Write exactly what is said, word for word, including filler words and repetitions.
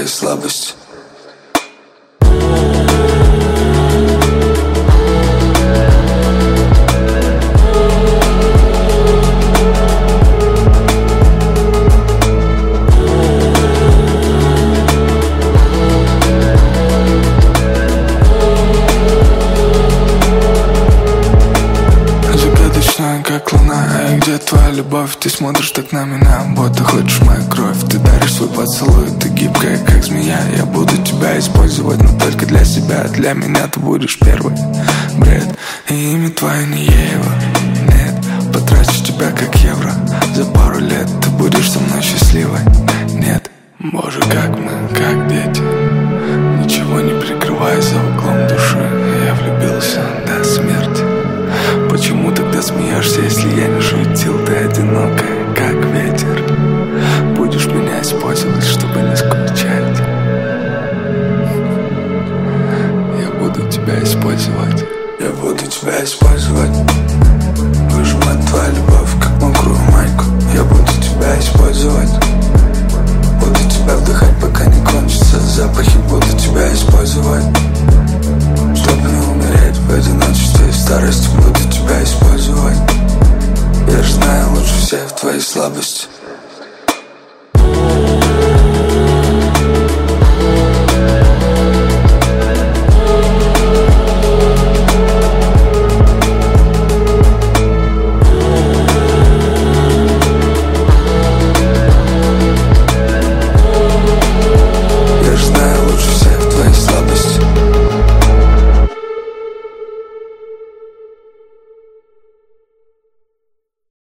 слабости. Как луна, и где твоя любовь? Ты смотришь так на меня, будто хочешь мою кровь. Ты даришь свой поцелуй, ты гибкая, как змея. Я буду тебя использовать, но только для себя. Для меня ты будешь первый. Бред, и имя твое не Ева. Нет, потрачу тебя как евро. За пару лет ты будешь со мной счастливой. Нет, боже, как мы, как дети, ничего не прикрывая за углом души. Я влюбился до смерти. Почему тогда смеешься, если я не шутил? Ты одинокая, как ветер. Будешь меня использовать, чтобы не скучать. Я буду тебя использовать. Я буду тебя использовать. Выжимать твою любовь, как мокрую майку. Я буду тебя использовать. Буду тебя вдыхать, пока не кончатся запахи. Буду тебя использовать, чтобы не умереть в одиночестве и в старости. Буду тебя использовать. Я же знаю лучше всех твои слабости.